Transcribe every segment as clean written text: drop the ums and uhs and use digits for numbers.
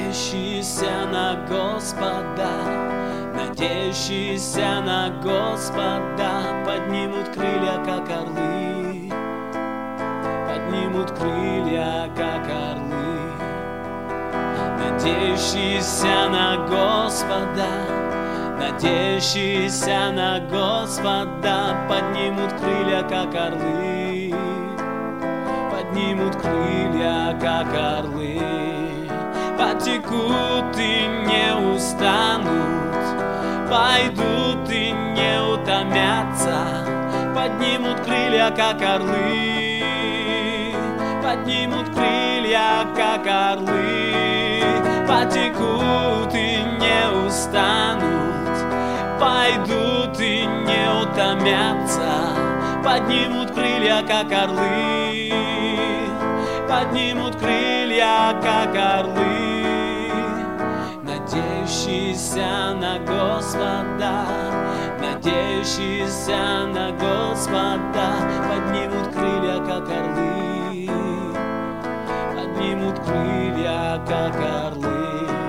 Надеющийся на Господа, надеющийся на Господа, поднимут крылья, как орлы, поднимут крылья, как орлы. Надеющийся на Господа, надеющийся на Господа, поднимут крылья, как орлы, поднимут крылья, как орлы. Потекут и не устанут, пойдут и не утомятся, поднимут крылья, как орлы, поднимут крылья, как орлы. Потекут и не устанут, пойдут и не утомятся, поднимут крылья, как орлы, поднимут крылья, как орлы. Надеющийся на Господа, надеющийся на Господа, поднимут крылья, как орлы, поднимут крылья, как орлы.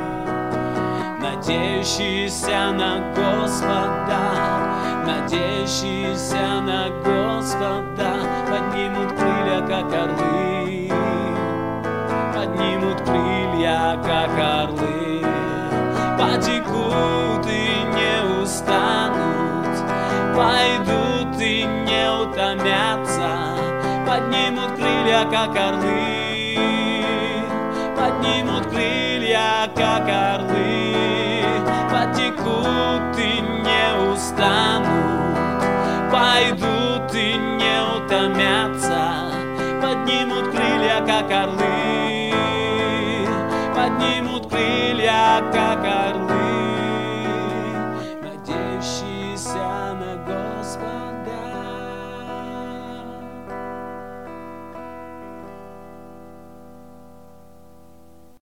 Надеющийся на Господа, надеющийся на Господа, поднимут крылья, как орлы, поднимут крылья, как орлы. Потекут и не устанут, пойдут и не утомятся, поднимут крылья, как орлы, поднимут крылья, как орлы. Потекут и не устанут, пойдут и не утомятся, поднимут крылья, как орлы, поднимут крылья, как орлы.